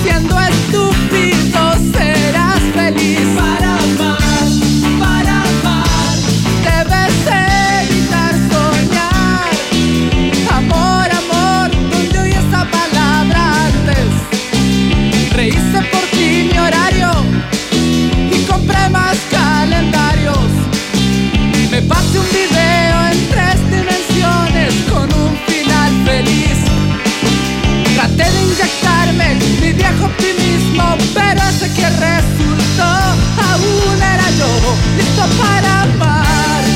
Siendo estúpido serás feliz. Para amar, debes evitar soñar. Amor, donde oí esa palabra antes. Rehice por ti mi horario y compré más calendarios. Me pasé un video en 3 dimensiones con un final feliz. Traté de inyectarme mi viejo optimismo, pero ese que resultó aún era yo, listo para amar.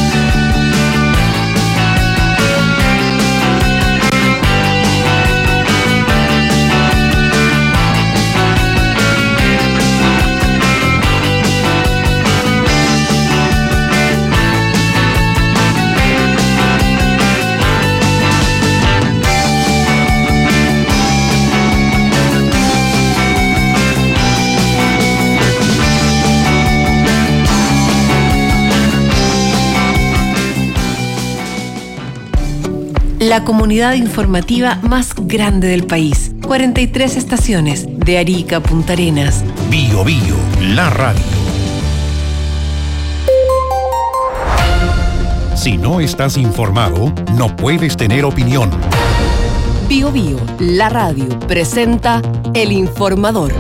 La comunidad informativa más grande del país. 43 estaciones, de Arica a Punta Arenas. Bio Bio, la radio. Si no estás informado, no puedes tener opinión. Bio Bio, la radio, presenta El Informador.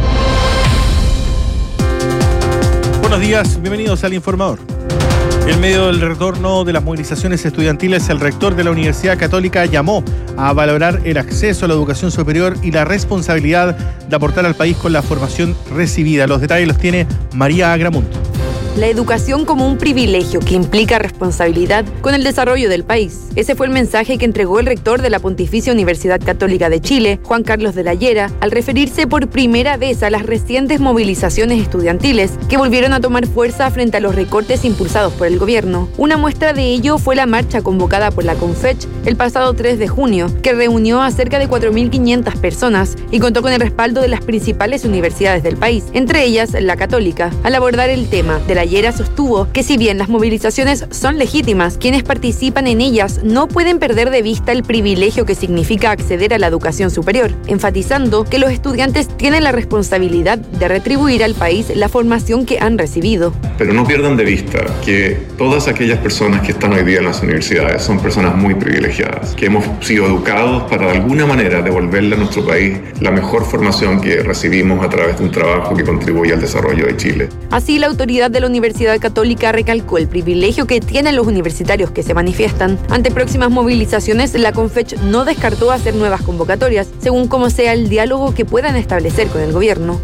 Buenos días, bienvenidos al Informador. En medio del retorno de las movilizaciones estudiantiles, el rector de la Universidad Católica llamó a valorar el acceso a la educación superior y la responsabilidad de aportar al país con la formación recibida. Los detalles los tiene María Agramunt. La educación como un privilegio que implica responsabilidad con el desarrollo del país. Ese fue el mensaje que entregó el rector de la Pontificia Universidad Católica de Chile, Juan Carlos de la Llera, al referirse por primera vez a las recientes movilizaciones estudiantiles que volvieron a tomar fuerza frente a los recortes impulsados por el gobierno. Una muestra de ello fue la marcha convocada por la CONFECH el pasado 3 de junio, que reunió a cerca de 4.500 personas y contó con el respaldo de las principales universidades del país, entre ellas la Católica. Al abordar el tema, de la Llera sostuvo que si bien las movilizaciones son legítimas, quienes participan en ellas no pueden perder de vista el privilegio que significa acceder a la educación superior, enfatizando que los estudiantes tienen la responsabilidad de retribuir al país la formación que han recibido. Pero no pierdan de vista que todas aquellas personas que están hoy día en las universidades son personas muy privilegiadas, que hemos sido educados para de alguna manera devolverle a nuestro país la mejor formación que recibimos a través de un trabajo que contribuye al desarrollo de Chile. Así, la autoridad de la Universidad Católica recalcó el privilegio que tienen los universitarios que se manifiestan. Ante próximas movilizaciones, la CONFECH no descartó hacer nuevas convocatorias, según como sea el diálogo que puedan establecer con el gobierno.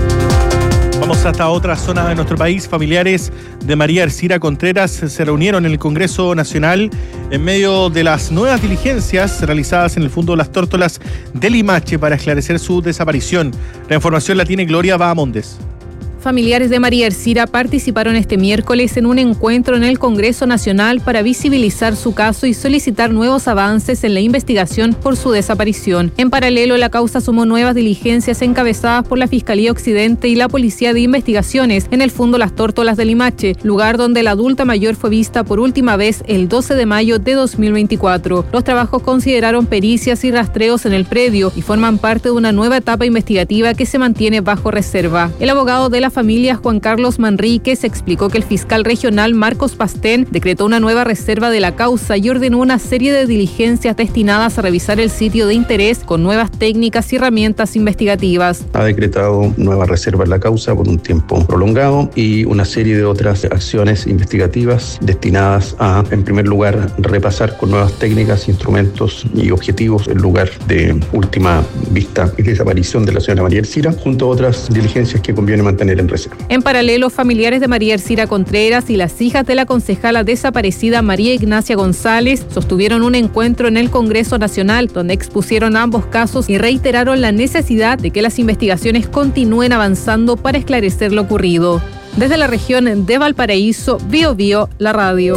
Vamos hasta otra zona de nuestro país. Familiares de María Ercira Contreras se reunieron en el Congreso Nacional en medio de las nuevas diligencias realizadas en el Fondo de las Tórtolas de Limache para esclarecer su desaparición. La información la tiene Gloria Bahamondes. Familiares de María Ercira participaron este miércoles en un encuentro en el Congreso Nacional para visibilizar su caso y solicitar nuevos avances en la investigación por su desaparición. En paralelo, la causa sumó nuevas diligencias encabezadas por la Fiscalía Occidente y la Policía de Investigaciones en el Fondo Las Tórtolas de Limache, lugar donde la adulta mayor fue vista por última vez el 12 de mayo de 2024. Los trabajos consideraron pericias y rastreos en el predio y forman parte de una nueva etapa investigativa que se mantiene bajo reserva. El abogado de la familia, Juan Carlos Manríquez, explicó que el fiscal regional Marcos Pastén decretó una nueva reserva de la causa y ordenó una serie de diligencias destinadas a revisar el sitio de interés con nuevas técnicas y herramientas investigativas. Ha decretado nueva reserva en la causa por un tiempo prolongado y una serie de otras acciones investigativas destinadas a, en primer lugar, repasar con nuevas técnicas, instrumentos y objetivos el lugar de última vista y desaparición de la señora María Ercira, junto a otras diligencias que conviene mantener en reserva. En paralelo, familiares de María Ercira Contreras y las hijas de la concejala desaparecida María Ignacia González sostuvieron un encuentro en el Congreso Nacional donde expusieron ambos casos y reiteraron la necesidad de que las investigaciones continúen avanzando para esclarecer lo ocurrido. Desde la región de Valparaíso, Bio Bio, la radio.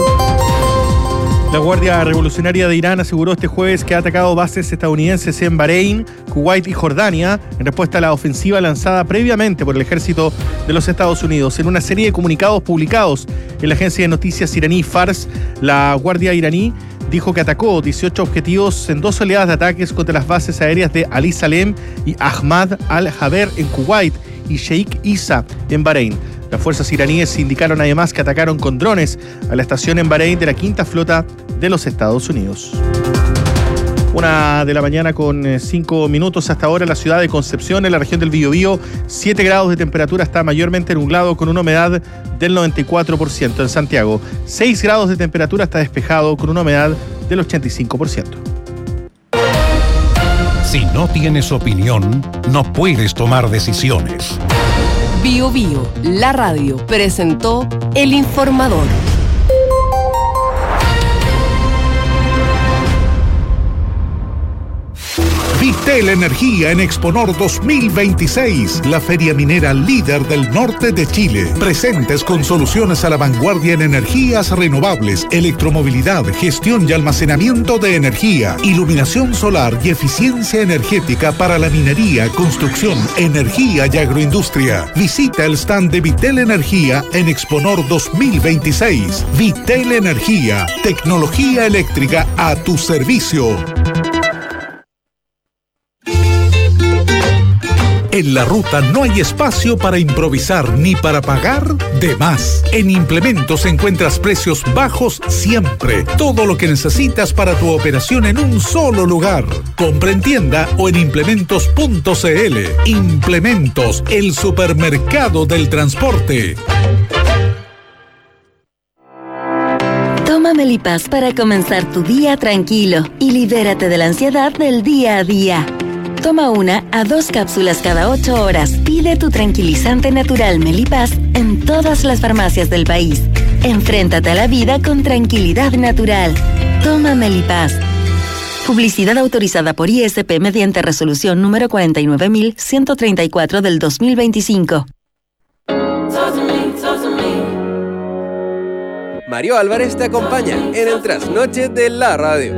La Guardia Revolucionaria de Irán aseguró este jueves que ha atacado bases estadounidenses en Bahrein, Kuwait y Jordania en respuesta a la ofensiva lanzada previamente por el ejército de los Estados Unidos. En una serie de comunicados publicados en la agencia de noticias iraní Fars, la Guardia iraní dijo que atacó 18 objetivos en 2 oleadas de ataques contra las bases aéreas de Ali Salem y Ahmad al-Jaber en Kuwait y Sheikh Issa en Bahrein. Las fuerzas iraníes indicaron además que atacaron con drones a la estación en Bahrein de la Quinta Flota de los Estados Unidos. 1 de la mañana con 5 minutos hasta ahora en la ciudad de Concepción, en la región del Biobío, 7 grados de temperatura, está mayormente nublado con una humedad del 94%. En Santiago, 6 grados de temperatura, está despejado con una humedad del 85%. Si no tienes opinión, no puedes tomar decisiones. Biobío, la radio, presentó El Informador. Vitel Energía en Exponor 2026, la feria minera líder del norte de Chile. Presentes con soluciones a la vanguardia en energías renovables, electromovilidad, gestión y almacenamiento de energía, iluminación solar y eficiencia energética para la minería, construcción, energía y agroindustria. Visita el stand de Vitel Energía en Exponor 2026. Vitel Energía, tecnología eléctrica a tu servicio. En la ruta no hay espacio para improvisar ni para pagar de más. En Implementos encuentras precios bajos siempre. Todo lo que necesitas para tu operación en un solo lugar. Compra en tienda o en implementos.cl. Implementos, el supermercado del transporte. Toma Melipaz para comenzar tu día tranquilo y libérate de la ansiedad del día a día. Toma 1 a 2 cápsulas cada 8 horas. Pide tu tranquilizante natural Melipaz en todas las farmacias del país. Enfréntate a la vida con tranquilidad natural. Toma Melipaz. Publicidad autorizada por ISP mediante resolución número 49.134 del 2025. Mario Álvarez te acompaña en el trasnoche de la radio.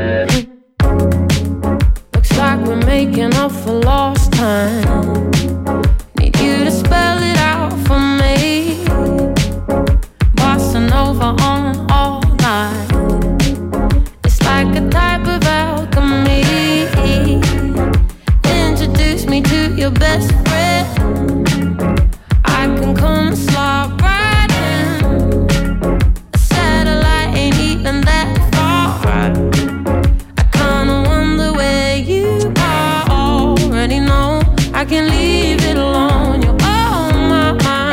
Like we're making up for lost time. Need you to spell it out for me. Bossa Nova on all night. It's like a type of alchemy. Introduce me to your best friend. I can come and slide right in. A satellite ain't even that far. I can leave it alone. You're on my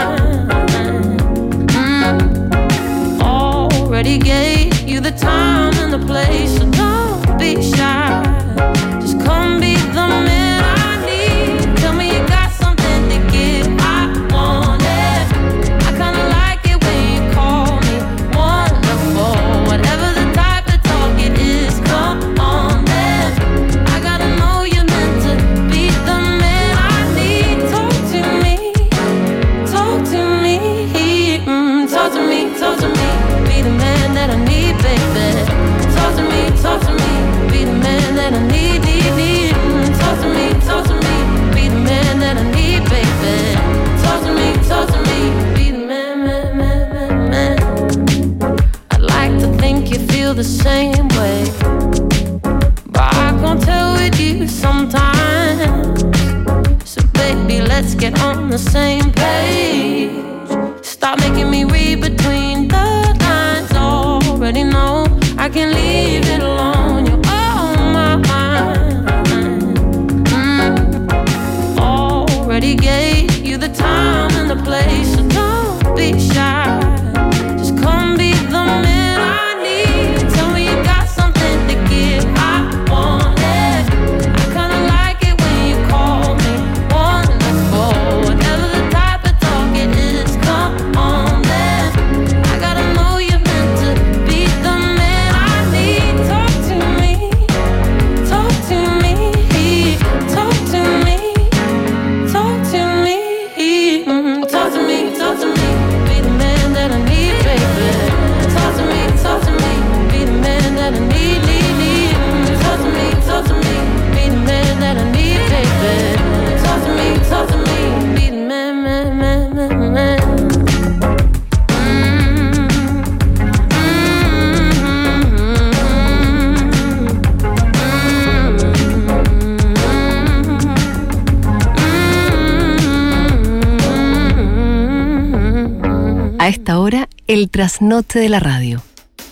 mind. Already gave you the time and the place, so don't be shy. Just come be the man I need. Tell me you got something to give. I want it. I kinda like it when you call me wonderful. Whatever the type of talk it is, come on then. I gotta know you're meant to be the man. Talk to me, be the man that I need, baby. Talk to me, be the man that I need. Talk to me, be the man that I need, baby. Talk to me, be the man. I'd like to think you feel the same way, but I can't tell with you sometimes. So baby, let's get on the same page. Stop making me read between the lines. Already know I can leave it alone. You're on my mind. Already gave you the time and the place, so don't be shy. Just come be the man I need. Tell me you got something to give. I want it. I kinda like it when you call me wonderful. Whatever the type of talk it is, come on then. I gotta know you're meant to be the man I need. Talk to me, talk to me, talk to me, talk to me, talk to me, be the man A esta hora, el trasnoche de la radio.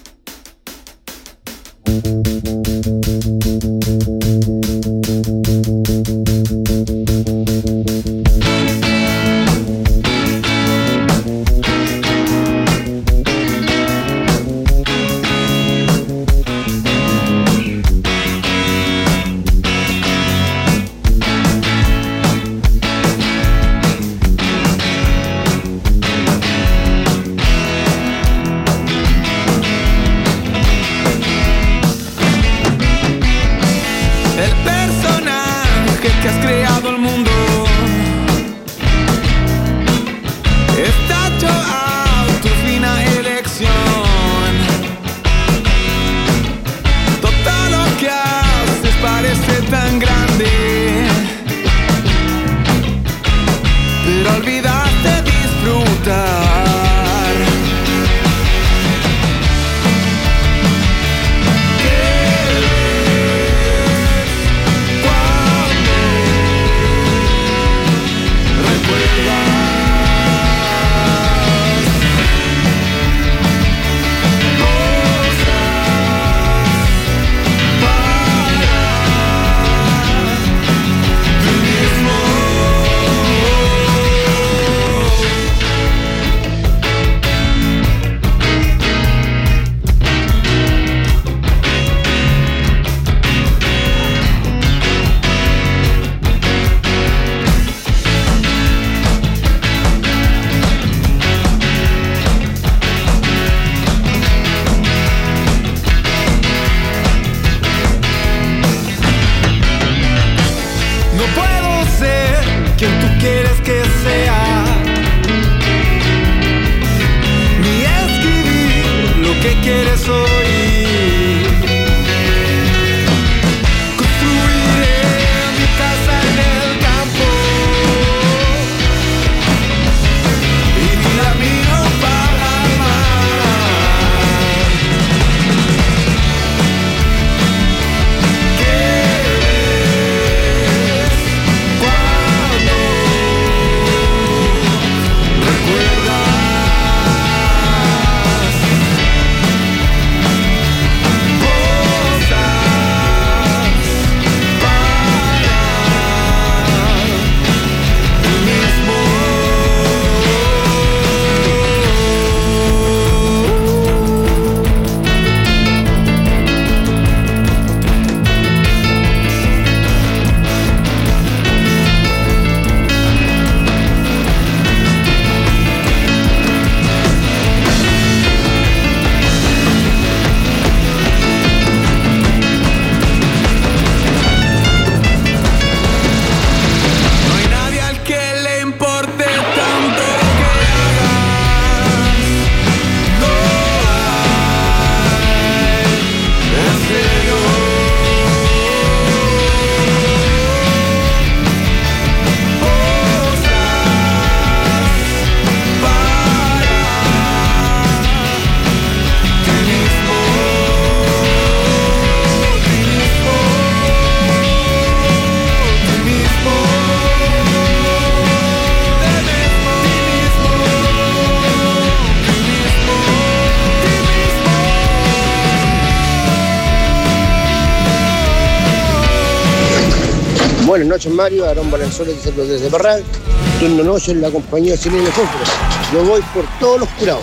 Buenas noches, Mario. Aarón Valenzuela desde Parral. Turno noche en la compañía chilena Fósforos. Yo voy por todos los curados.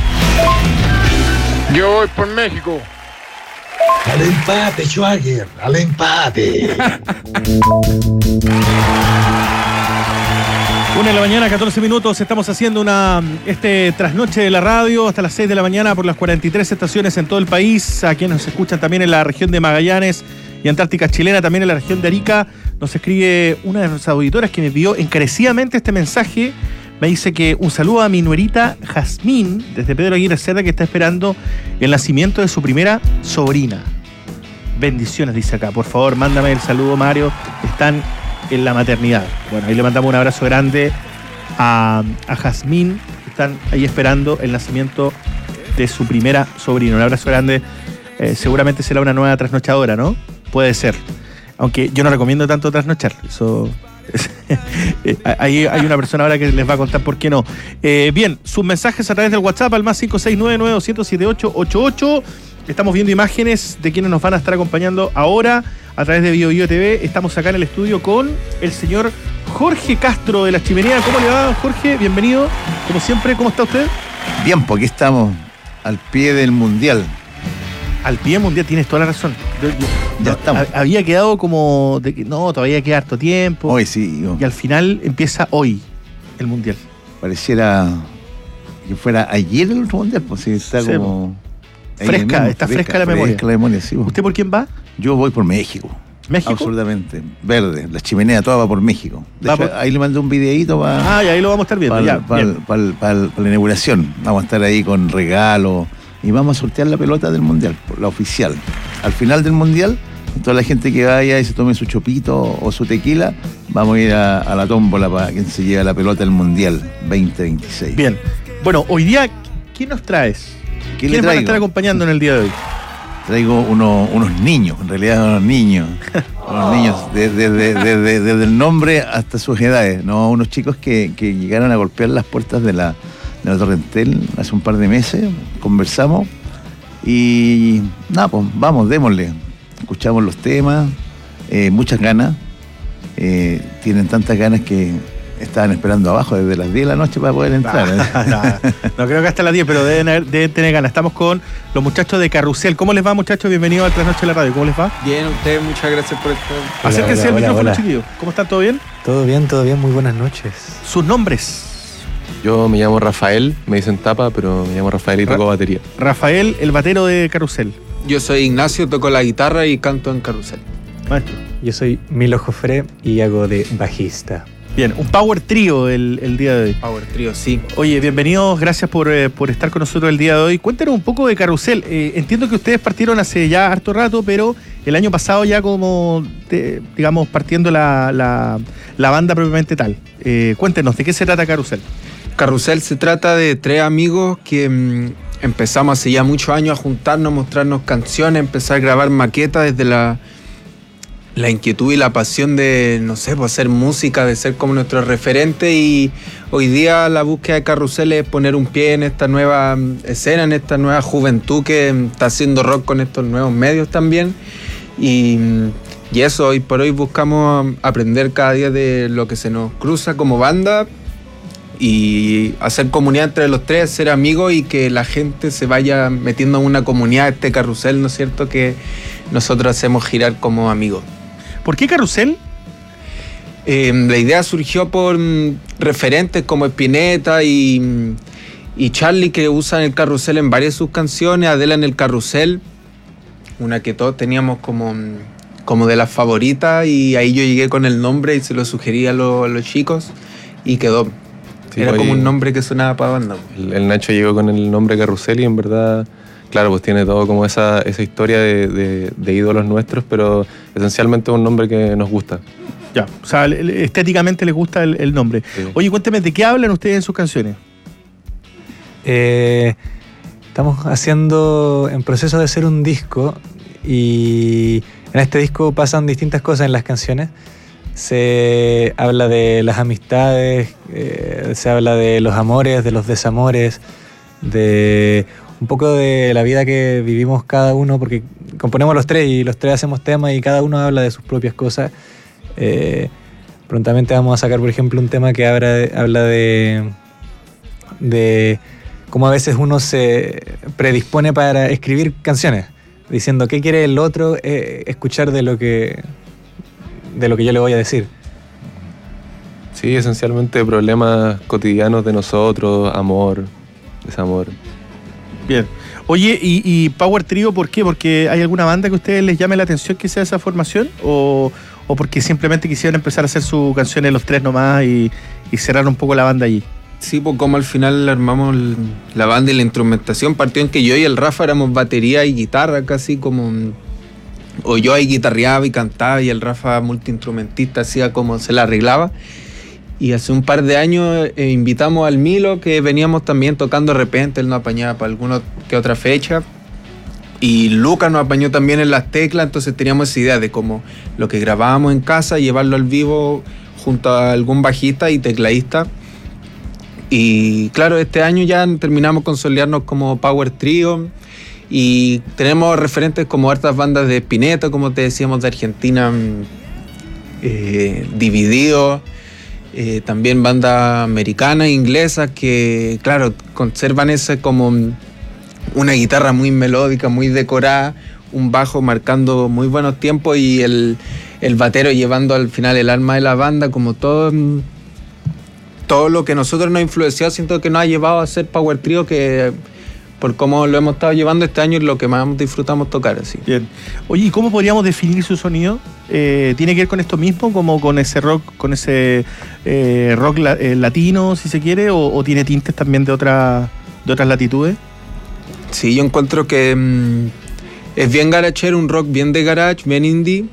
Yo voy por México. Al empate, Schwager. Al empate. 1 de la mañana, 14 minutos. Estamos haciendo este trasnoche de la radio hasta las 6 de la mañana por las 43 estaciones en todo el país. A quienes nos escuchan también en la región de Magallanes y Antártica Chilena, también en la región de Arica. Nos escribe una de nuestras auditoras que me envió encarecidamente este mensaje. Me dice que un saludo a mi nuerita Jazmín, desde Pedro Aguirre Cerda, que está esperando el nacimiento de su primera sobrina. Bendiciones, dice acá. Por favor, mándame el saludo, Mario. Están en la maternidad. Bueno, ahí le mandamos un abrazo grande a Jazmín, que están ahí esperando el nacimiento de su primera sobrina. Un abrazo grande. Seguramente será una nueva trasnochadora, ¿no? Puede ser. Aunque yo no recomiendo tanto trasnochar. Eso Ahí hay una persona ahora que les va a contar por qué no. Bien, sus mensajes a través del WhatsApp al más 569-900-7888. Estamos viendo imágenes de quienes nos van a estar acompañando ahora a través de BioBio TV. Estamos acá en el estudio con el señor Jorge Castro de La Chimenea. ¿Cómo le va, Jorge? Bienvenido. Como siempre, ¿cómo está usted? Bien, porque estamos al pie del Mundial. Al pie del Mundial, tienes toda la razón. Ya estamos. Había quedado como de que no, todavía queda harto tiempo. Hoy sí. Y al final empieza hoy el Mundial. Pareciera que fuera ayer el otro Mundial, pues sí, está sí, como... Fresca, está fresca la memoria. Fresca la memoria, sí. ¿Usted por quién va? Yo voy por México. ¿México? Absolutamente. Verde. La Chimenea toda va por México. De hecho, ahí le mandé un videíto para... y ahí lo vamos a estar viendo. Para la inauguración. Vamos a estar ahí con regalos y vamos a sortear la pelota del Mundial, la oficial. Al final del Mundial, toda la gente que vaya y se tome su chopito o su tequila, vamos a ir a la tómbola para quien se lleve la pelota del Mundial 2026. Bien. Bueno, hoy día, ¿quién nos traes? ¿Quiénes van a estar acompañando en el día de hoy? Traigo unos niños, en realidad unos niños. Unos niños, desde el nombre hasta sus edades, ¿no? Unos chicos que llegaron a golpear las puertas de la Torrentel hace un par de meses, conversamos y nada, pues vamos, démosle. Escuchamos los temas, muchas ganas, tienen tantas ganas que estaban esperando abajo desde las 10 de la noche para poder entrar. No creo que hasta las 10, pero deben tener ganas. Estamos con los muchachos de Carrusel. ¿Cómo les va, muchachos? Bienvenidos al Trasnoche de la Radio. ¿Cómo les va? Bien, ustedes, muchas gracias por estar. Acérquense al micrófono, chiquillos. ¿Cómo están? ¿Todo bien? Todo bien, muy buenas noches. ¿Sus nombres? Yo me llamo Rafael, me dicen Tapa, pero me llamo Rafael y toco batería. Rafael, el batero de Carrusel. Yo soy Ignacio, toco la guitarra y canto en Carrusel. Maestro. Yo soy Milo Jofré y hago de bajista. Bien, un power trío el día de hoy. Power trío, sí. Oye, bienvenidos, gracias por estar con nosotros el día de hoy. Cuéntenos un poco de Carrusel. Entiendo que ustedes partieron hace ya harto rato, pero el año pasado ya digamos, partiendo la banda propiamente tal. Cuéntenos, ¿de qué se trata Carrusel? Carrusel se trata de 3 amigos que empezamos hace ya muchos años a juntarnos, mostrarnos canciones, empezar a grabar maquetas desde la inquietud y la pasión de, no sé, pues hacer música, de ser como nuestro referente, y hoy día la búsqueda de Carrusel es poner un pie en esta nueva escena, en esta nueva juventud que está haciendo rock con estos nuevos medios también, y eso, hoy por hoy buscamos aprender cada día de lo que se nos cruza como banda y hacer comunidad entre los 3, ser amigos y que la gente se vaya metiendo en una comunidad, este Carrusel, ¿no es cierto?, que nosotros hacemos girar como amigos. ¿Por qué Carrusel? La idea surgió por referentes como Spinetta y Charlie, que usan el Carrusel en varias de sus canciones, Adela en el Carrusel, una que todos teníamos como de las favoritas, y ahí yo llegué con el nombre y se lo sugerí a los chicos y quedó. Sí, era como un nombre que sonaba para banda. El Nacho llegó con el nombre Carrusel y en verdad, claro, pues tiene todo como esa historia de ídolos nuestros, pero esencialmente es un nombre que nos gusta. Ya, o sea, estéticamente les gusta el nombre. Sí. Oye, cuénteme, ¿de qué hablan ustedes en sus canciones? Estamos en proceso de hacer un disco, y en este disco pasan distintas cosas en las canciones. Se habla de las amistades, se habla de los amores, de los desamores, de un poco de la vida que vivimos cada uno, porque componemos los 3 y los 3 hacemos temas y cada uno habla de sus propias cosas. Prontamente vamos a sacar, por ejemplo, un tema que habla de cómo a veces uno se predispone para escribir canciones, diciendo qué quiere el otro escuchar de lo que yo le voy a decir. Sí, esencialmente problemas cotidianos de nosotros, amor, desamor. Bien. Oye, ¿y Power Trio por qué? ¿Porque hay alguna banda que a ustedes les llame la atención que sea esa formación? ¿O porque simplemente quisieron empezar a hacer sus canciones los 3 nomás y cerrar un poco la banda allí? Sí, pues como al final armamos la banda y la instrumentación, partió en que yo y el Rafa éramos batería y guitarra, casi como... O yo ahí guitarreaba y cantaba y el Rafa multiinstrumentista hacía como se la arreglaba. Y hace un par de años invitamos al Milo, que veníamos también tocando de repente, él nos apañaba para alguna que otra fecha. Y Lucas nos apañó también en las teclas, entonces teníamos esa idea de como lo que grabábamos en casa, llevarlo al vivo junto a algún bajista y tecladista. Y claro, este año ya terminamos consolidarnos como Power Trio y tenemos referentes como hartas bandas de Spinetta, como te decíamos, de Argentina, Dividido, también bandas americanas e inglesas que, claro, conservan ese como una guitarra muy melódica, muy decorada, un bajo marcando muy buenos tiempos y el batero llevando al final el alma de la banda, como todo lo que nosotros nos ha influenciado, siento que nos ha llevado a ser Power Trio, que por cómo lo hemos estado llevando este año es lo que más disfrutamos tocar. Así. Bien. Oye, ¿y cómo podríamos definir su sonido? ¿Tiene que ver con esto mismo, como con ese rock, rock latino, si se quiere, o tiene tintes también de otras latitudes? Sí, yo encuentro que es bien garachero, un rock bien de garage, bien indie.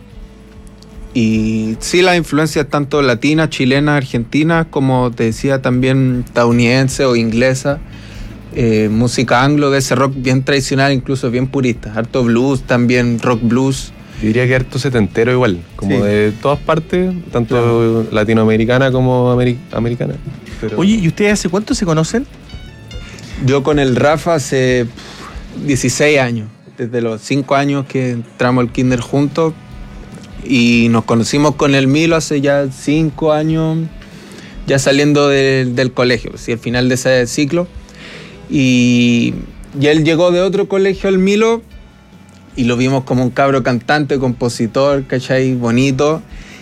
Y sí, las influencias tanto latinas, chilenas, argentinas, como te decía también estadounidense o inglesa, música anglo, de ese rock bien tradicional, incluso bien purista, harto blues también, rock blues. Yo diría que harto setentero igual, como sí, de todas partes, tanto claro, latinoamericana como americana. Pero... Oye, ¿y ustedes hace cuánto se conocen? Yo con el Rafa hace 16 años, desde los 5 años que entramos al kinder juntos. Y nos conocimos con el Milo hace ya 5 años, ya saliendo del colegio, ¿sí? Al final de ese ciclo. Y él llegó de otro colegio, el Milo, y lo vimos como un cabro cantante, compositor, ¿cachai? Bonito.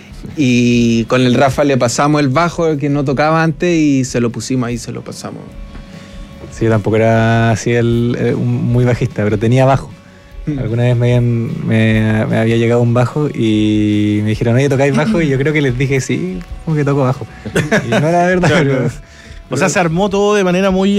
Y con el Rafa le pasamos el bajo que no tocaba antes y se lo pusimos ahí, se lo pasamos. Sí, tampoco era así muy bajista, pero tenía bajo. Alguna vez me había llegado un bajo y me dijeron, oye, ¿tocáis bajo? Y yo creo que les dije, sí, como que toco bajo. Y no era verdad, pero... O sea, se armó todo de manera muy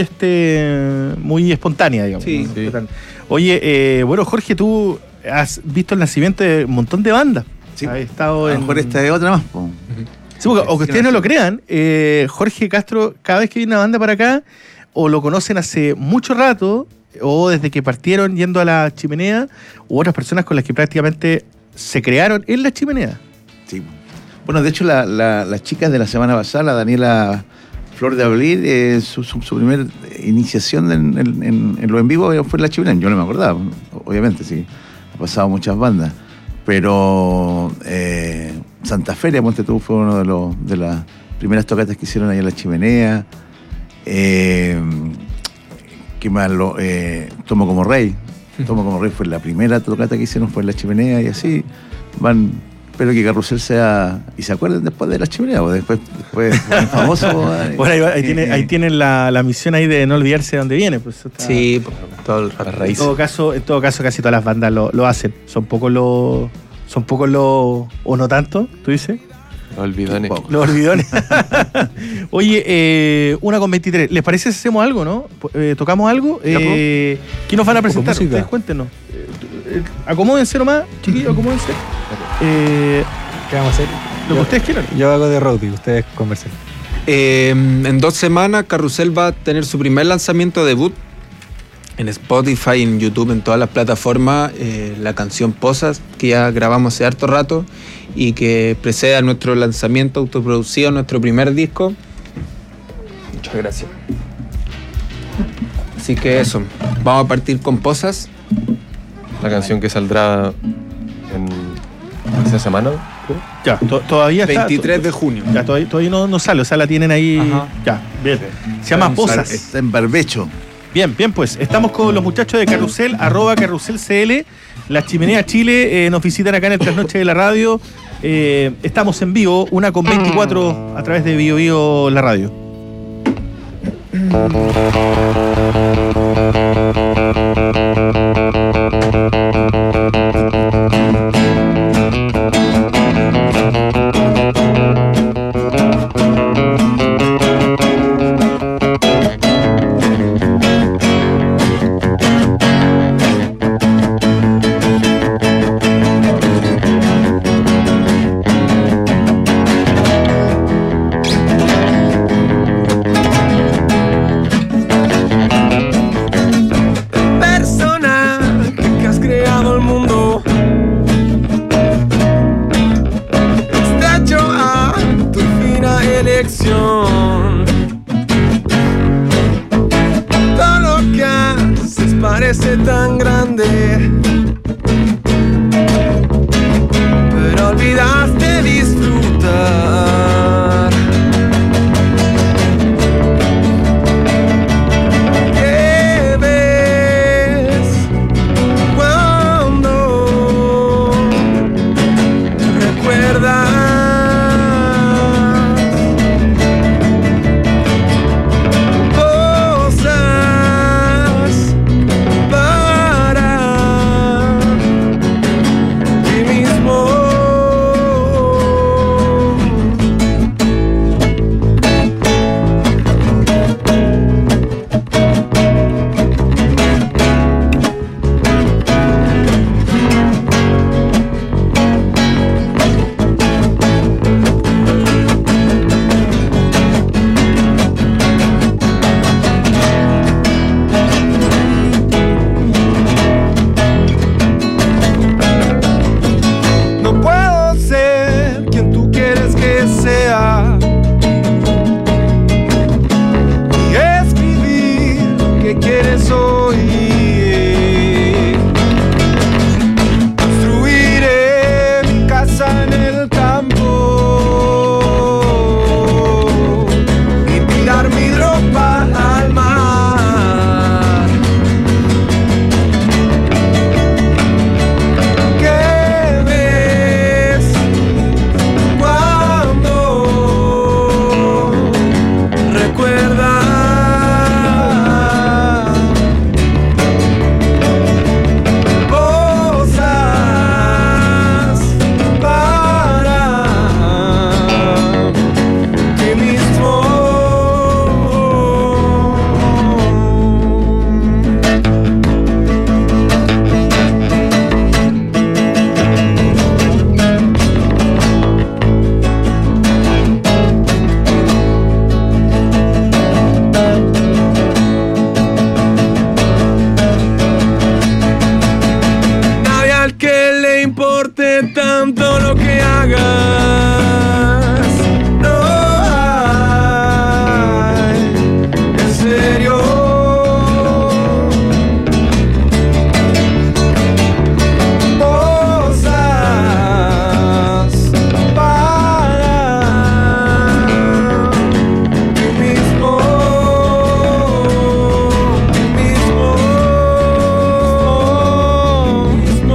espontánea, digamos. Sí. Sí. Oye, bueno, Jorge, tú has visto el nacimiento de un montón de bandas. Sí. Has estado a lo mejor esta es otra más. Po. Sí, porque, aunque ustedes no lo crean, Jorge Castro, cada vez que viene una banda para acá, o lo conocen hace mucho rato, o desde que partieron yendo a la Chimenea, u otras personas con las que prácticamente se crearon en la Chimenea. Sí. Bueno, de hecho, las chicas de la semana pasada, la Daniela Flor de Abril, su primer iniciación en lo en vivo fue en la Chimenea. Yo no me acordaba, obviamente, sí. Ha pasado muchas bandas. Pero Santa Feria, ponte tú, fue uno de las primeras tocatas que hicieron ahí en la Chimenea. ¿Qué más? Tomo como Rey. Tomo como Rey fue la primera tocata que hicieron, fue en la Chimenea, y así van. Espero que Carrusel sea. Y se acuerden después de la Chimenea, o después famoso. Bueno, ahí tienen la misión ahí de no olvidarse de dónde viene. Pues, sí, todo el rato. En todo caso, casi todas las bandas lo hacen. Son pocos los. O no tanto, ¿tú dices? Los olvidones. Los olvidones. Oye, 1:23. ¿Les parece si hacemos algo, no? ¿Tocamos algo? ¿Qué nos van a presentar? Ustedes cuéntenos. Acomódense nomás, chiquillos, acomódense. ¿Qué vamos a hacer? Lo que ustedes quieran. Yo hago de roadie, ustedes conversen. En 2 semanas, Carrusel va a tener su primer lanzamiento debut en Spotify, en YouTube, en todas las plataformas. La canción Posas, que ya grabamos hace harto rato y que precede a nuestro lanzamiento autoproducido, nuestro primer disco. Muchas gracias. Así que eso, vamos a partir con Posas. La canción que saldrá en esa semana, ¿creo? Ya, todavía está. 23 de junio. Ya, todavía no sale, o sea, la tienen ahí. Ajá. Ya, bien. Se llama Posas. Está en barbecho. Bien, pues, estamos con los muchachos de Carrusel, @CarruselCL. La Chimenea Chile nos visitan acá en el Trasnoche de la Radio. Estamos en vivo, 1:24 a través de Bio Bio la radio. corazón. Todo lo que haces parece tan grande, pero olvidaste disfrutar. ¿Qué ves cuando recuerdas cosas para ti mismo? No puedo ser quien tú quieres que sea, y escribir lo que quieres oír. Construiré mi casa en el campo y tirar mi ropa al mar. ¿Qué ves cuando recuerdas cosas para ti mismo? Nadie al que le importe tanto lo que hagas. No hay, en serio. Cosas para ti mismo, ti mismo, mismo,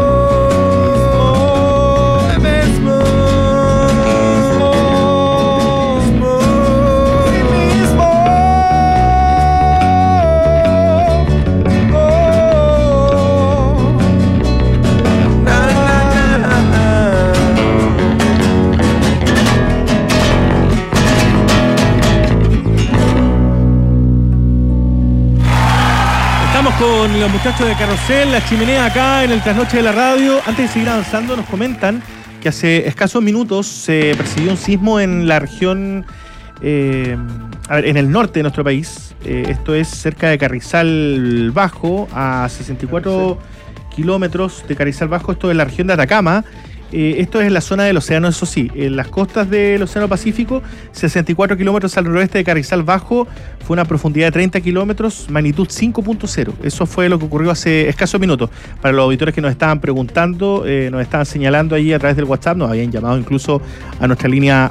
Estamos con los muchachos de Carrusel, la chimenea acá en el trasnoche de la radio. Antes de seguir avanzando, nos comentan que hace escasos minutos se percibió un sismo en la región, en el norte de nuestro país. Esto es cerca de Carrizal Bajo, a 64 kilómetros de Carrizal Bajo. Esto es la región de Atacama. Esto es en la zona del océano, eso sí, en las costas del océano Pacífico, 64 kilómetros al noroeste de Carrizal Bajo, fue una profundidad de 30 kilómetros, magnitud 5.0. Eso fue lo que ocurrió hace escasos minutos. Para los auditores que nos estaban preguntando, nos estaban señalando allí a través del WhatsApp, nos habían llamado incluso a nuestra línea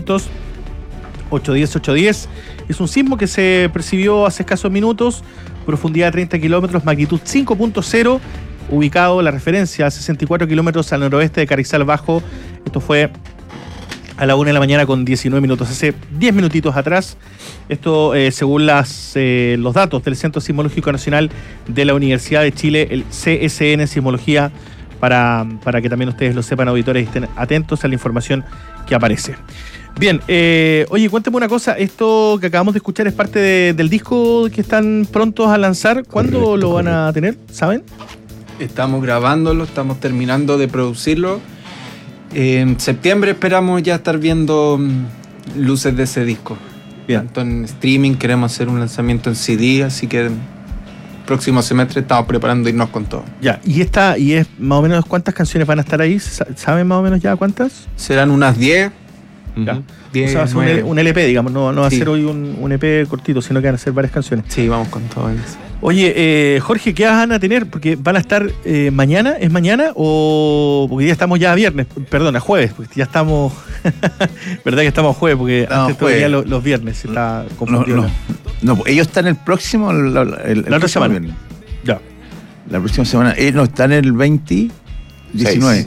800-810-810. Es un sismo que se percibió hace escasos minutos, profundidad de 30 kilómetros, magnitud 5.0. Ubicado la referencia a 64 kilómetros al noroeste de Carrizal Bajo. Esto fue a la 1 de la mañana con 19 minutos, hace 10 minutitos atrás. Esto según los datos del Centro Sismológico Nacional de la Universidad de Chile, el CSN Sismología, para que también ustedes lo sepan, auditores, y estén atentos a la información que aparece. Bien, oye, cuéntame una cosa, esto que acabamos de escuchar es parte del disco que están prontos a lanzar. ¿Cuándo lo van a tener? ¿Saben? Estamos grabándolo, estamos terminando de producirlo. En septiembre esperamos ya estar viendo luces de ese disco. Bien. Tanto en streaming, queremos hacer un lanzamiento en CD, así que el próximo semestre estamos preparando irnos con todo. Ya, y es más o menos, ¿cuántas canciones van a estar ahí? ¿Saben más o menos ya cuántas? Serán unas 10, Ya. 10, o sea, va a ser 9. un LP, digamos, no va a Sí. ser hoy un EP cortito, sino que van a ser varias canciones. Sí, vamos con todo eso. Oye, Jorge, ¿qué van a tener? Porque van a estar mañana, ¿es mañana? O porque ya estamos ya a viernes, perdón, a jueves, porque ya estamos, ¿verdad que estamos a jueves? Porque antes todavía los viernes, se está confundido. No, ellos están el próximo, la otra semana. Viernes. Ya. La próxima semana, ellos no están el 20, 19,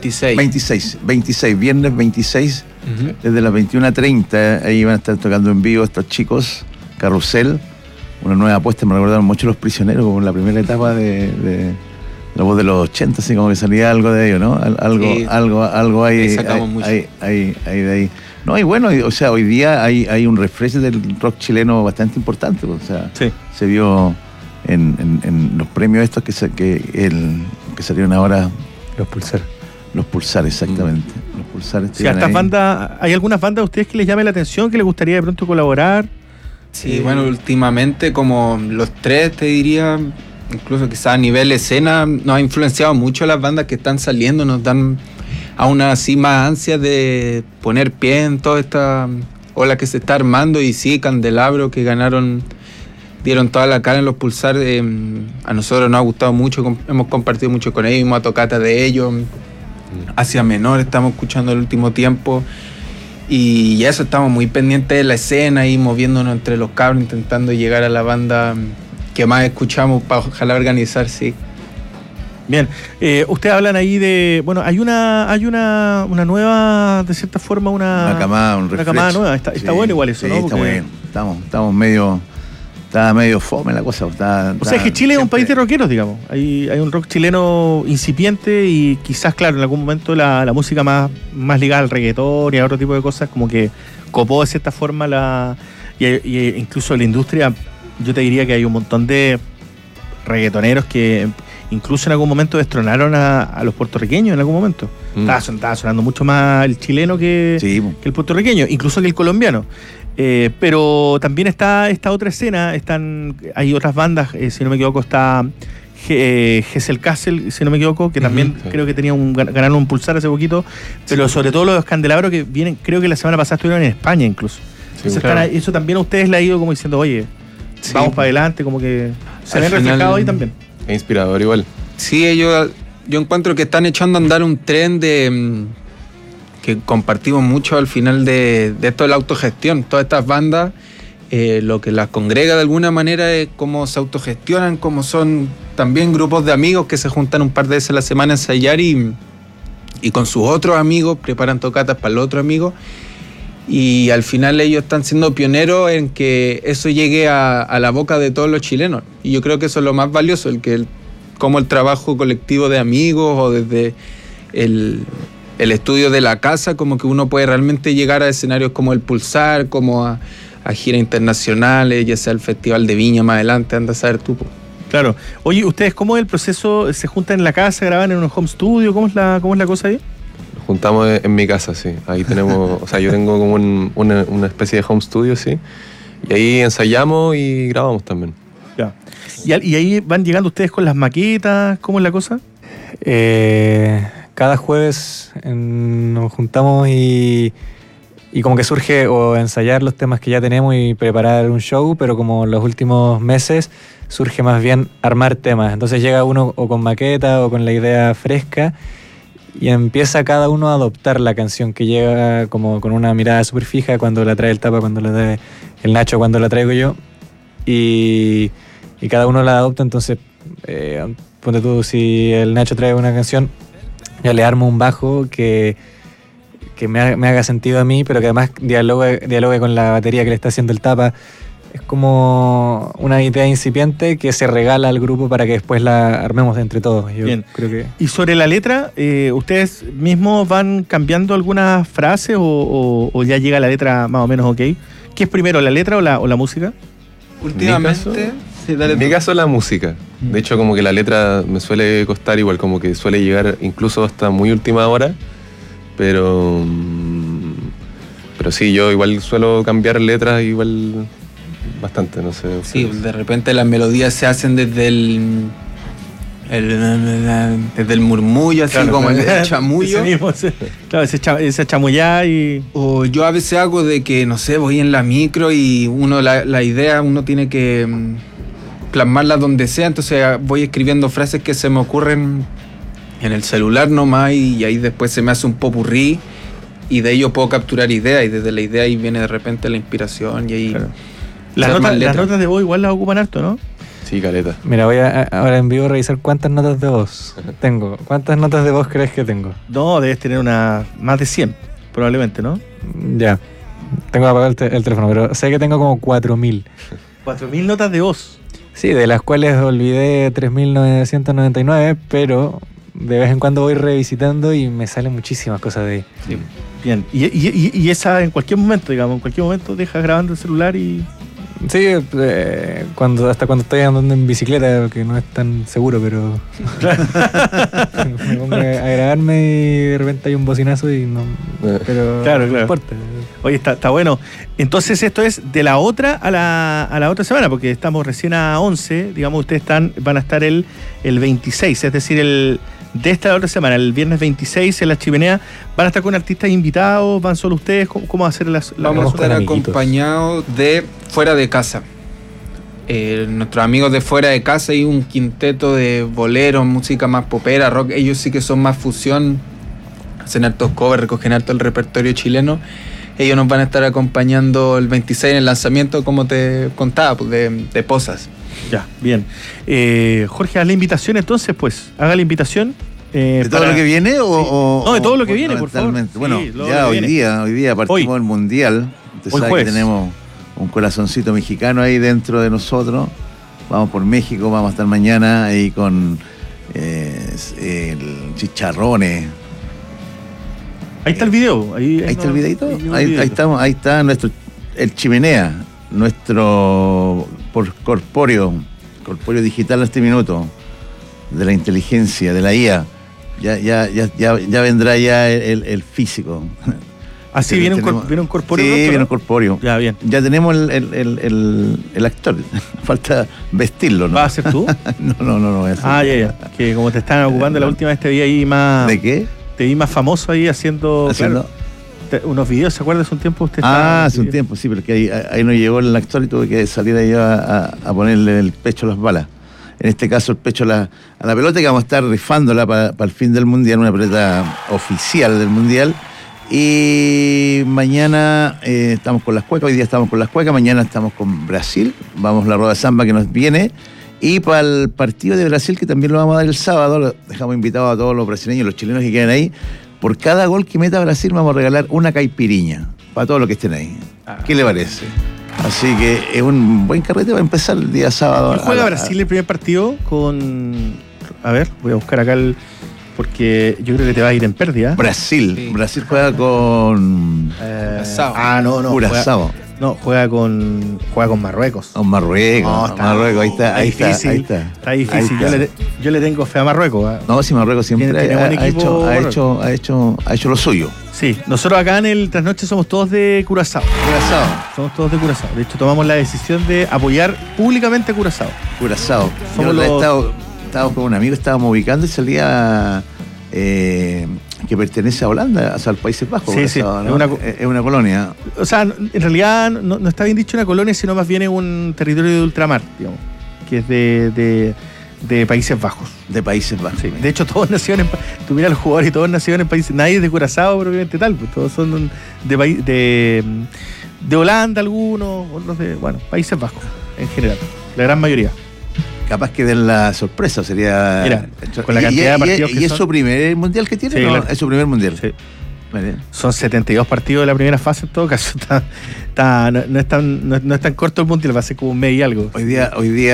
26, viernes 26, desde las 21:30, ahí van a estar tocando en vivo estos chicos, Carrusel, una nueva apuesta, me recordaron mucho Los Prisioneros, como en la primera etapa de la voz de los 80, así como que salía algo de ellos, ¿no? Algo hay, sacamos mucho. hay de ahí. No, y bueno, o sea, hoy día hay un refresh del rock chileno bastante importante, o sea, se vio en los premios estos que salieron ahora. Los Pulsares, exactamente. Los Pulsares. Sí, a estas bandas, ¿hay algunas bandas a ustedes que les llame la atención, que les gustaría de pronto colaborar? Sí, bueno, últimamente como los tres, te diría, incluso quizás a nivel escena, nos ha influenciado mucho las bandas que están saliendo, nos dan aún así más ansias de poner pie en toda esta ola que se está armando. Y sí, Candelabro, que dieron toda la cara en los Pulsares, a nosotros nos ha gustado mucho, hemos compartido mucho con ellos, hemos a tocata de ellos, Hacia Menor estamos escuchando el último tiempo, y eso, estamos muy pendientes de la escena y moviéndonos entre los cabros, intentando llegar a la banda que más escuchamos para ojalá organizar, sí. Bien, ustedes hablan ahí de, bueno, hay una nueva, de cierta forma, una camada nueva, está Sí, bueno igual eso, sí, ¿no? Está Porque bueno, estamos medio... Estaba medio fome la cosa. O sea, es que Chile es un país de rockeros, digamos. Hay un rock chileno incipiente y quizás, claro, en algún momento la música más ligada al reggaetón y a otro tipo de cosas, como que copó de cierta forma y incluso la industria. Yo te diría que hay un montón de reggaetoneros que incluso en algún momento destronaron a los puertorriqueños en algún momento. Estaba sonando mucho más el chileno que el puertorriqueño, incluso que el colombiano. Pero también está esta otra escena, hay otras bandas, si no me equivoco está Gesell Castle, si no me equivoco, que también creo que ganaron un Pulsar hace poquito, pero sobre todo los Candelabros que vienen, creo que la semana pasada estuvieron en España incluso. Entonces eso también a ustedes le ha ido como diciendo, oye, vamos para adelante, como que se ven reflejados ahí también. Es inspirador igual. Sí, yo encuentro que están echando a andar un tren que compartimos mucho al final de esto de la autogestión. Todas estas bandas, lo que las congrega de alguna manera es cómo se autogestionan, cómo son también grupos de amigos que se juntan un par de veces a la semana a ensayar y con sus otros amigos preparan tocatas para el otro amigo. Y al final ellos están siendo pioneros en que eso llegue a la boca de todos los chilenos. Y yo creo que eso es lo más valioso, como el trabajo colectivo de amigos o desde el estudio de la casa, como que uno puede realmente llegar a escenarios como el Pulsar, como a giras internacionales, ya sea el Festival de Viña más adelante, anda a saber tú. Claro. Oye, ¿ustedes cómo es el proceso? ¿Se juntan en la casa, graban en un home studio? ¿Cómo es la cosa ahí? Nos juntamos en mi casa, sí. Ahí tenemos, o sea, yo tengo como una especie de home studio, sí. Y ahí ensayamos y grabamos también. Ya. ¿Y ahí van llegando ustedes con las maquetas? ¿Cómo es la cosa? Cada jueves nos juntamos y como que surge o ensayar los temas que ya tenemos y preparar un show, pero como los últimos meses surge más bien armar temas. Entonces llega uno o con maqueta o con la idea fresca y empieza cada uno a adoptar la canción que llega como con una mirada súper fija, cuando la trae el Tapa, cuando la trae el Nacho, cuando la traigo yo, y cada uno la adopta. Entonces ponte tú, si el Nacho trae una canción, yo le armo un bajo que me haga sentido a mí, pero que además dialogue con la batería que le está haciendo el Tapa. Es como una idea incipiente que se regala al grupo para que después la armemos entre todos. Yo Bien. Creo que... Y sobre la letra, ¿ustedes mismos van cambiando algunas frases o ya llega la letra más o menos ok? ¿Qué es primero, la letra o la música? Últimamente... En mi caso la música. De hecho, como que la letra me suele costar igual, como que suele llegar incluso hasta muy última hora, pero sí, yo igual suelo cambiar letras igual bastante, no sé. Sí, de repente las melodías se hacen desde desde el murmullo, así como el chamullo. Ese chamullá y... O yo a veces hago de que, no sé, voy en la micro y la idea uno tiene que plasmarla donde sea, entonces voy escribiendo frases que se me ocurren en el celular nomás y ahí después se me hace un popurrí y de ello puedo capturar ideas y desde la idea ahí viene de repente la inspiración y ahí... Claro. Las notas de voz igual las ocupan harto, ¿no? Sí, caleta. Mira, voy ahora en vivo a revisar cuántas notas de voz tengo. ¿Cuántas notas de voz crees que tengo? No, debes tener más de 100, probablemente, ¿no? Ya. Tengo apagado el teléfono, pero sé que tengo como 4.000. 4.000 notas de voz. Sí, de las cuales olvidé 3.999, pero de vez en cuando voy revisitando y me salen muchísimas cosas de ahí. Sí. Bien. Y esa en cualquier momento, digamos, en cualquier momento dejas grabando el celular y... Sí, hasta cuando estoy andando en bicicleta, que no es tan seguro, pero me pongo a grabarme y de repente hay un bocinazo y no... Pero claro. No importa. Oye, está bueno. Entonces esto es de la otra a la otra semana, porque estamos recién a 11, digamos, ustedes van a estar el 26, es decir, de esta otra semana, el viernes 26 en la Chimenea, ¿van a estar con artistas invitados? ¿Van solo ustedes? ¿Cómo va a ser Vamos a estar acompañados de Fuera de Casa. Nuestros amigos de Fuera de Casa y un quinteto de boleros, música más popera, rock, ellos sí que son más fusión, hacen hartos covers, recogen harto el repertorio chileno. Ellos nos van a estar acompañando el 26 en el lanzamiento, como te contaba, pues, de Posas. Ya, bien. Jorge, haz la invitación entonces, pues. Haga la invitación. ¿De todo lo que viene? No, de todo lo que viene, por favor. Bueno, sí, ya hoy día partimos del Mundial. Usted sabe que tenemos un corazoncito mexicano ahí dentro de nosotros. Vamos por México, vamos a estar mañana ahí con el Chicharrones. Ahí está el video. Ahí está el videito. Ahí estamos, ahí está el Chimenea, nuestro corpóreo digital en este minuto, de la inteligencia, de la IA. Ya vendrá ya el físico. Ah, sí, viene un corpóreo. Sí, viene un corpóreo. Ya, bien. Ya tenemos el actor. Falta vestirlo, ¿no? ¿Vas a ser tú? No voy a ser. Ah, ya. Que como te estaban ocupando la última vez te vi ahí más... ¿De qué? Te vi más famoso ahí haciendo... Claro, unos videos, ¿se acuerda? Hace un tiempo usted hace un tiempo, sí, pero que ahí no llegó el actor y tuve que salir ahí a ponerle el pecho a las balas. En este caso, el pecho a la pelota, que vamos a estar rifándola para el fin del Mundial, una pelota oficial del Mundial. Y mañana estamos con las cuecas, hoy día estamos con las cuecas, mañana estamos con Brasil, vamos a la rueda samba que nos viene. Y para el partido de Brasil, que también lo vamos a dar el sábado, dejamos invitados a todos los brasileños, los chilenos que quedan ahí. Por cada gol que meta Brasil vamos a regalar una caipiriña para todos los que estén ahí. ¿Qué le parece? Así que es un buen carrete, va a empezar el día sábado. ¿Quién juega Brasil el primer partido con...? A ver, voy a buscar acá porque yo creo que te va a ir en pérdida. Brasil. Sí. Brasil juega con... no. Curazao. Juega con Marruecos. Con Marruecos. No, Marruecos, ahí está. Está difícil. Yo le tengo fe a Marruecos. No, si Marruecos siempre ha hecho lo suyo. Sí, nosotros acá en el Trasnoche somos todos de Curazao. Somos todos de Curazao. De hecho, tomamos la decisión de apoyar públicamente a Curazao. Estábamos con un amigo, estábamos ubicando y salía que pertenece a Holanda, o sea, al Países Bajos. Sí, ¿no? Es una colonia. O sea, en realidad no está bien dicho una colonia, sino más bien es un territorio de ultramar, digamos, que es de Países Bajos. De Países Bajos. Sí. De hecho, todos nacieron tú miras a los jugadores y todos nacieron en países, nadie es de Curazao, probablemente tal, pues todos son de Holanda, algunos, otros de, Países Bajos, en general, la gran mayoría. Capaz que den la sorpresa, sería... Mira, con la cantidad de partidos que son... ¿Y es su primer mundial que tiene? Sí, no, claro. Es su primer mundial. Sí. Vale. Son 72 partidos de la primera fase, en todo caso. No es tan corto el mundial, va a ser como un mes y algo. Hoy día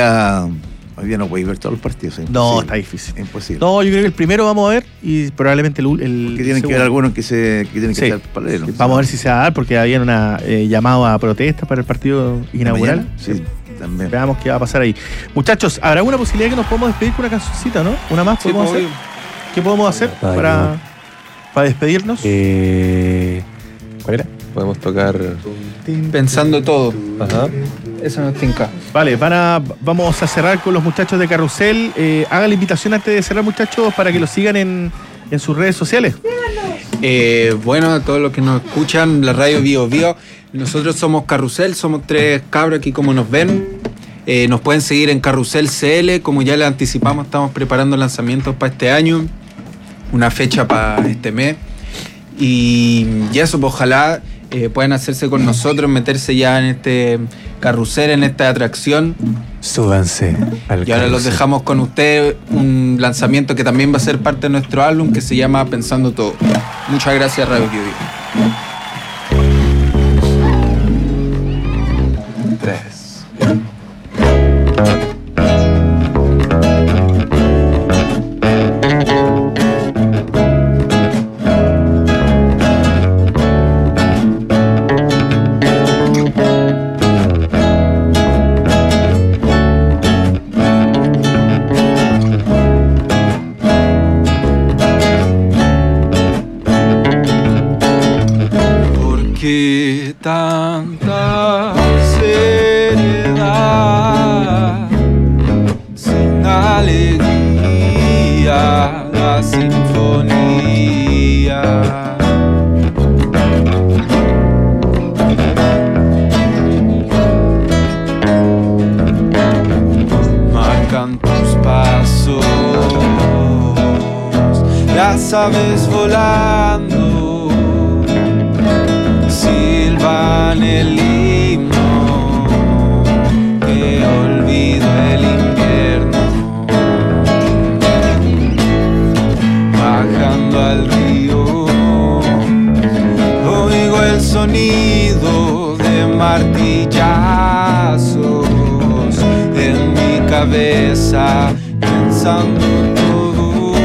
no podéis ver todos los partidos. No, está difícil. Es imposible. No, yo creo que el primero vamos a ver y probablemente el que tienen que ver algunos que tienen que estar paralelos. Sí. Vamos a ver si se va a dar, porque había una llamada a protesta para el partido inaugural. Sí. También. Veamos qué va a pasar ahí. Muchachos, ¿habrá una posibilidad que nos podamos despedir con una cancioncita, no? ¿Una más podemos hacer? ¿Qué podemos hacer para despedirnos? ¿Cuál era? Podemos tocar Pensando Todo. Ajá. Eso nos tinca. Vale, vamos a cerrar con los muchachos de Carrusel. Haga la invitación antes de cerrar, muchachos, para que los sigan en sus redes sociales. Bueno, a todos los que nos escuchan, la radio Bio Bio, nosotros somos Carrusel, somos 3 cabros aquí como nos ven. Nos pueden seguir en Carrusel CL, como ya les anticipamos, estamos preparando lanzamientos para este año, una fecha para este mes. Y eso, pues, ojalá puedan hacerse con nosotros, meterse ya en este carrusel, en esta atracción. Súbanse al Y ahora los dejamos con ustedes, un lanzamiento que también va a ser parte de nuestro álbum, que se llama Pensando Todo. Muchas gracias, Radio Bio Bio. 3. Tanta seriedad, sin alegría, la sinfonía. Marcan tus pasos, las aves volando silban el himno, que olvido el invierno. Bajando al río, oigo el sonido de martillazos en mi cabeza, pensando todo.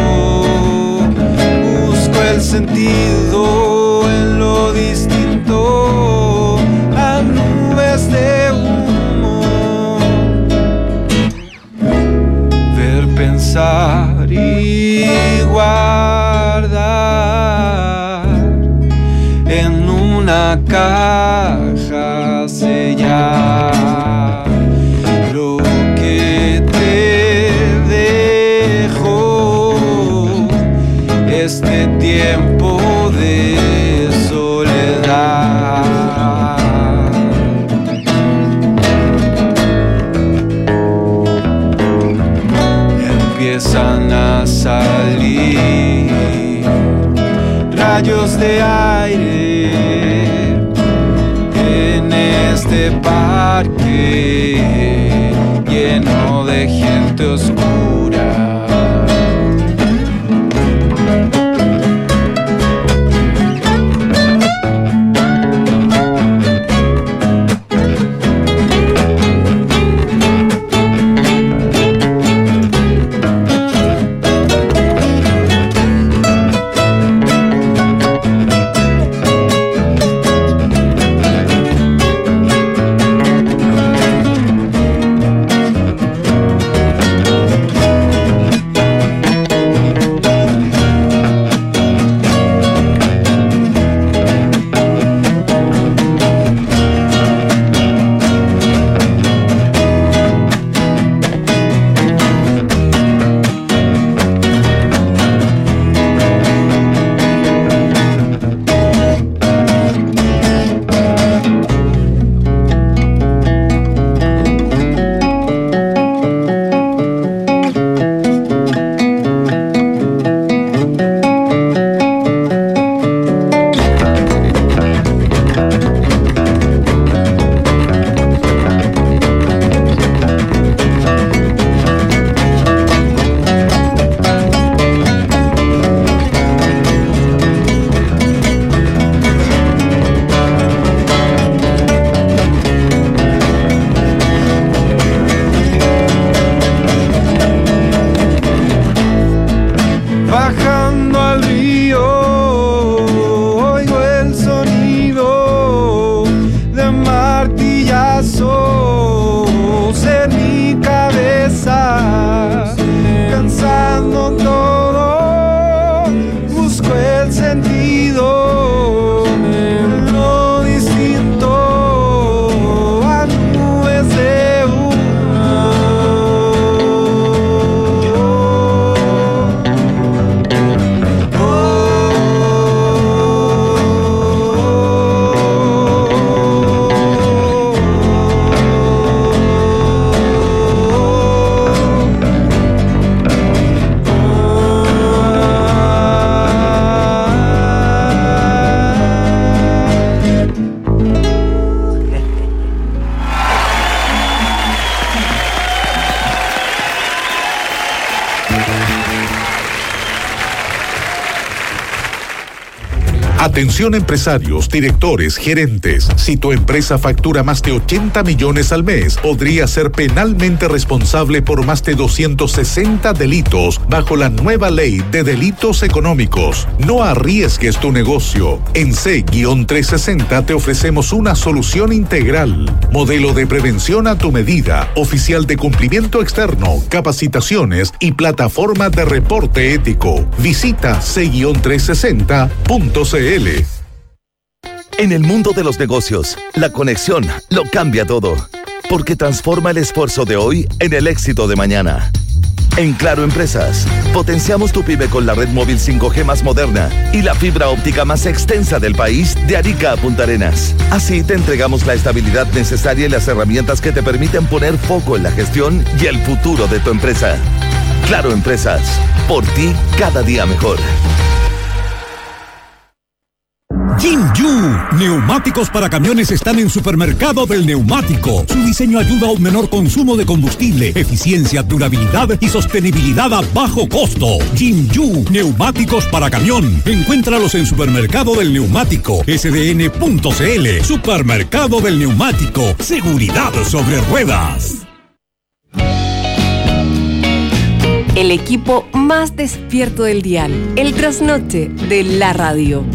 Busco el sentido en lo distinto a nubes de humo. Ver, pensar y guardar en una caja sellar lo que te dejo este tiempo de soledad. Empiezan a salir rayos de aire en este parque lleno de gente oscura. Atención empresarios, directores, gerentes. Si tu empresa factura más de 80 millones al mes, podría ser penalmente responsable por más de 260 delitos bajo la nueva ley de delitos económicos. No arriesgues tu negocio. En C-360 te ofrecemos una solución integral. Modelo de prevención a tu medida, oficial de cumplimiento externo, capacitaciones y plataforma de reporte ético. Visita C-360.cl. En el mundo de los negocios, la conexión lo cambia todo, porque transforma el esfuerzo de hoy en el éxito de mañana. En Claro Empresas, potenciamos tu pyme con la red móvil 5G más moderna y la fibra óptica más extensa del país de Arica a Punta Arenas. Así te entregamos la estabilidad necesaria y las herramientas que te permiten poner foco en la gestión y el futuro de tu empresa. Claro Empresas, por ti cada día mejor. Jinju, neumáticos para camiones están en Supermercado del Neumático. Su diseño ayuda a un menor consumo de combustible, eficiencia, durabilidad y sostenibilidad a bajo costo. Jinju, neumáticos para camión. Encuéntralos en Supermercado del Neumático, sdn.cl. Supermercado del Neumático, seguridad sobre ruedas. El equipo más despierto del dial, el trasnoche de la radio.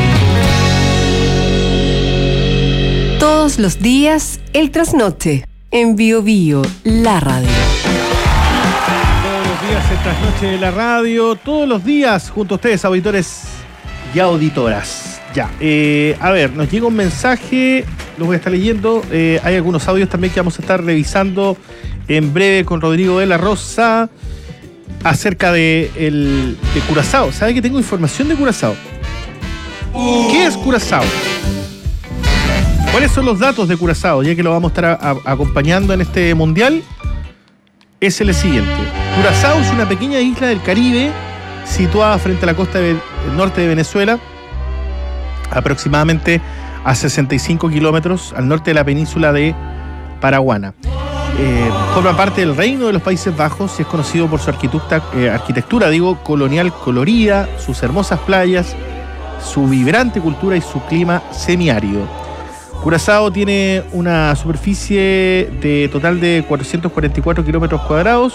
Los días, el trasnoche, en Bio Bio, la radio. Todos los días, estas noches de la radio, todos los días, junto a ustedes, auditores y auditoras. Ya, a ver, nos llega un mensaje, lo voy a estar leyendo. Hay algunos audios también que vamos a estar revisando en breve con Rodrigo de la Rosa acerca de Curazao. ¿Sabe que tengo información de Curazao? ¿Qué es Curazao? ¿Cuáles son los datos de Curazao? Ya que lo vamos a estar acompañando en este mundial, es el siguiente. Curazao es una pequeña isla del Caribe situada frente a la costa del norte de Venezuela, aproximadamente a 65 kilómetros al norte de la península de Paraguana. Forma parte del Reino de los Países Bajos y es conocido por su arquitectura colonial colorida, sus hermosas playas, su vibrante cultura y su clima semiárido. Curazao tiene una superficie de total de 444 kilómetros cuadrados.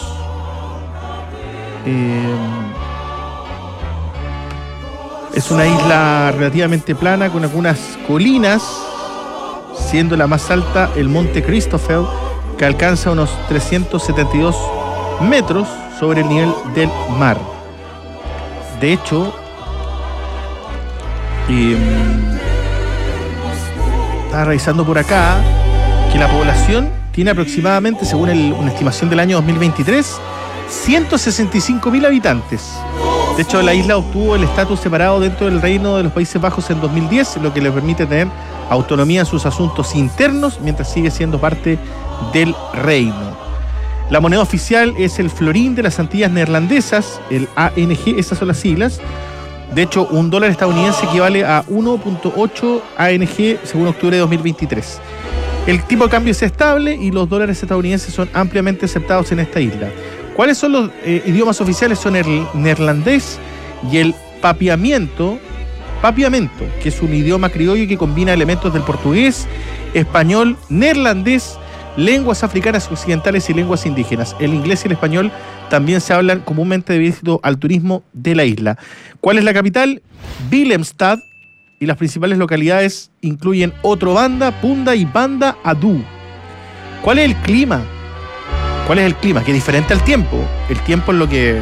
Es una isla relativamente plana con algunas colinas, siendo la más alta el Monte Christoffel, que alcanza unos 372 metros sobre el nivel del mar. De hecho, estaba revisando por acá que la población tiene aproximadamente, según una estimación del año 2023, 165.000 habitantes. De hecho, la isla obtuvo el estatus separado dentro del Reino de los Países Bajos en 2010, lo que le permite tener autonomía en sus asuntos internos mientras sigue siendo parte del reino. La moneda oficial es el florín de las Antillas Neerlandesas, el ANG, esas son las siglas. De hecho, $1 estadounidense equivale a 1.8 ANG según octubre de 2023. El tipo de cambio es estable y los dólares estadounidenses son ampliamente aceptados en esta isla. ¿Cuáles son los idiomas oficiales? Son el neerlandés y el papiamento, que es un idioma criollo que combina elementos del portugués, español, neerlandés, lenguas africanas occidentales y lenguas indígenas. El inglés y el español también se hablan comúnmente debido al turismo de la isla. ¿Cuál es la capital? Willemstad, y las principales localidades incluyen Otrobanda, Punda y Banda Adu. ¿Cuál es el clima? Que es diferente al tiempo. El tiempo es lo que...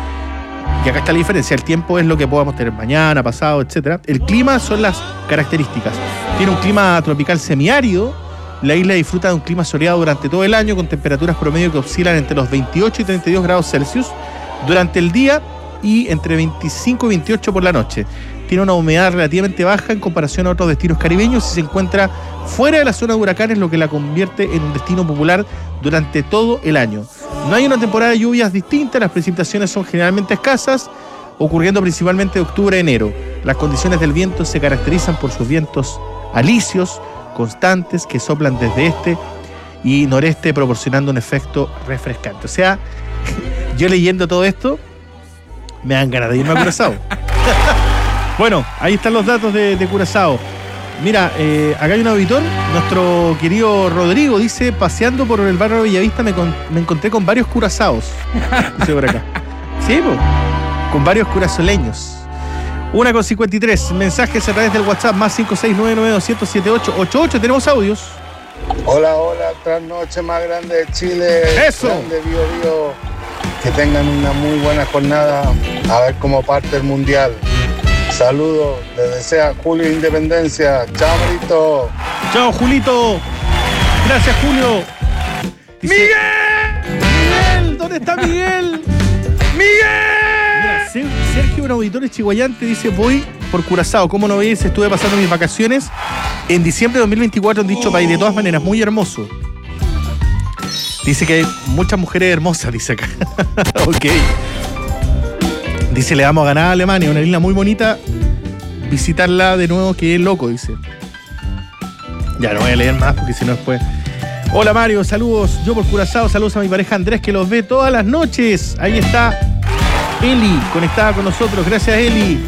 Y acá está la diferencia. El tiempo es lo que podamos tener mañana, pasado, etc. El clima son las características. Tiene un clima tropical semiárido. La isla disfruta de un clima soleado durante todo el año con temperaturas promedio que oscilan entre los 28 y 32 grados Celsius durante el día y entre 25 y 28 por la noche. Tiene una humedad relativamente baja en comparación a otros destinos caribeños y se encuentra fuera de la zona de huracanes, lo que la convierte en un destino popular durante todo el año. No hay una temporada de lluvias distinta, las precipitaciones son generalmente escasas, ocurriendo principalmente de octubre a enero. Las condiciones del viento se caracterizan por sus vientos alisios, constantes, que soplan desde este y noreste, proporcionando un efecto refrescante. O sea, yo leyendo todo esto, me dan ganas de irme a Curazao. Bueno, ahí están los datos de Curazao. Mira, acá hay un auditor, nuestro querido Rodrigo, dice: paseando por el barrio de Bellavista me encontré con varios curazaos. Dice por acá. Sí, pues, con varios curazoleños. 1:53, mensajes a través del WhatsApp, más 56992078888. Tenemos audios. Hola, trasnoche más grande de Chile. ¡Eso! Grande Bio Bio. Que tengan una muy buena jornada. A ver cómo parte el mundial. Saludos, les desea Julio Independencia. Chao, Marito. Chao, Julito. Gracias, Julio. Dice, ¡Miguel! ¿Dónde está Miguel? ¡Miguel! Mira, Sergio, un auditor chihuayante, dice: voy por Curazao. ¿Cómo no veis? Estuve pasando mis vacaciones en diciembre de 2024 en dicho país. De todas maneras, muy hermoso. Dice que hay muchas mujeres hermosas, dice acá. Ok. Dice: le vamos a ganar a Alemania, una isla muy bonita. Visitarla de nuevo, que es loco, dice. Ya no voy a leer más porque si no después... Hola Mario, saludos. Yo por Curazao, saludos a mi pareja Andrés, que los ve todas las noches. Ahí está Eli, conectada con nosotros. Gracias, Eli.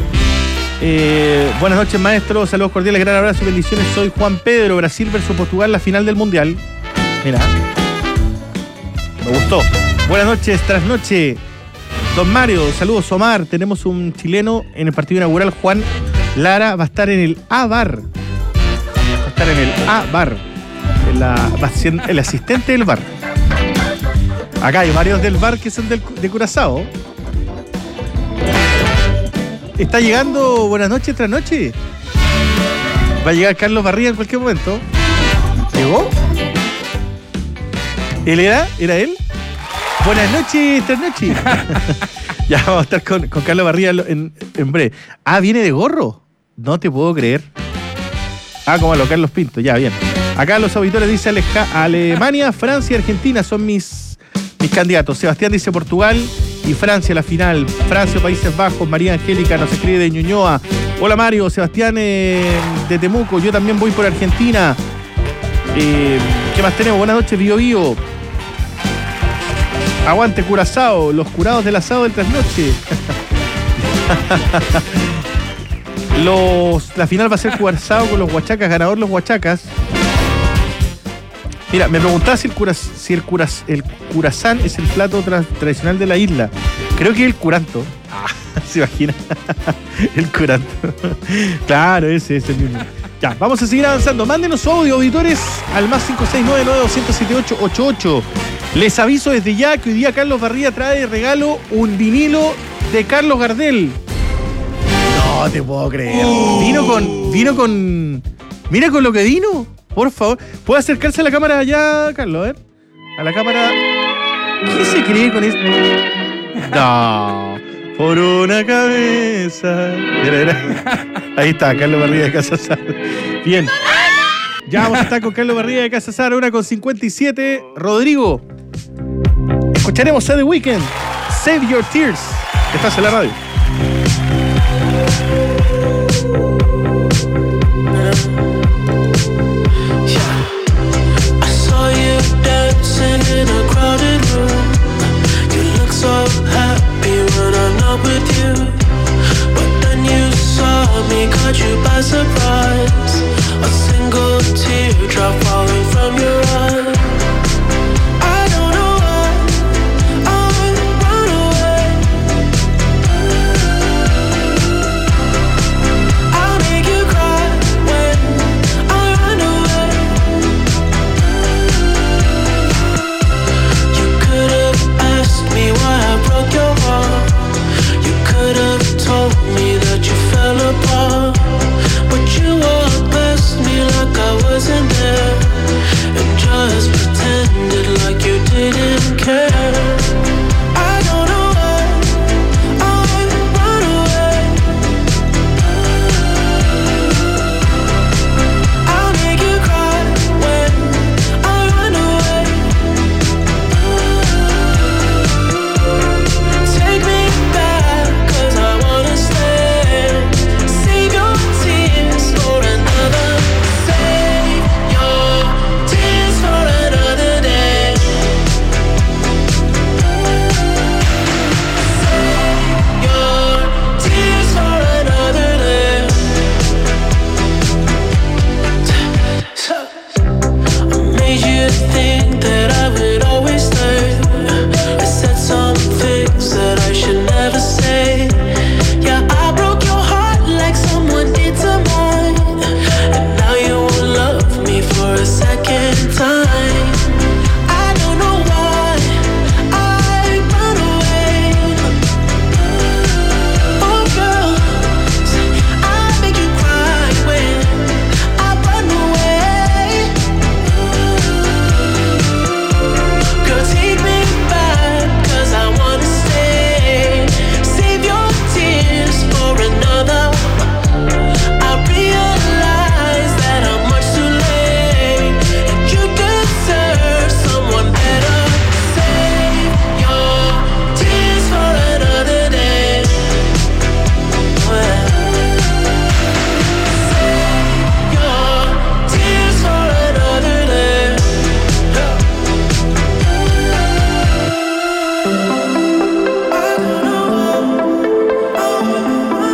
Buenas noches, maestro. Saludos cordiales, gran abrazo y bendiciones. Soy Juan Pedro. Brasil versus Portugal, la final del Mundial. Mira. Me gustó. Buenas noches, trasnoche. Don Mario, saludos. Omar, tenemos un chileno en el partido inaugural. Juan Lara va a estar en el A-Bar. Va siendo el asistente del bar. Acá hay varios del bar que son de Curazao. Está llegando Buenas noches tras noche. Va a llegar Carlos Barría en cualquier momento. ¿Llegó? ¿Él era? ¿Era él? Buenas noches tras noche. Ya vamos a estar con Carlos Barría en breve. Ah, ¿viene de gorro? No te puedo creer. Ah, como a lo Carlos Pinto, ya, bien. Acá los auditores dicen Alemania, Francia y Argentina son mis candidatos. Sebastián dice Portugal y Francia la final. Francia, Países Bajos. María Angélica nos escribe de Ñuñoa. Hola Mario, Sebastián de Temuco. Yo también voy por Argentina. ¿Qué más tenemos? Buenas noches, Bio Bio. Aguante Curazao, los curados del asado del trasnoche. La final va a ser Curazao con los Huachacas, ganador los Huachacas. Mira, me preguntaba si el curazán es el plato tradicional de la isla. Creo que es el curanto. ¿Se imagina? El curanto. Claro, ese es el mismo. Ya, vamos a seguir avanzando. Mándenos su audio, auditores, al más 569-9200-7888. Les aviso desde ya que hoy día Carlos Barría trae de regalo un vinilo de Carlos Gardel. No te puedo creer. Vino con... Mira con lo que vino. Por favor. ¿Puede acercarse a la cámara allá, Carlos? A ver. A la cámara. ¿Qué se cree con esto? No. Por una cabeza. Ahí está, Carlos Barría de Casa Sar. Bien. Ya vamos a estar con Carlos Barría de Casa Sar, 1:57. Rodrigo. Escucharemos a The Weeknd. Save Your Tears. Estás en la radio.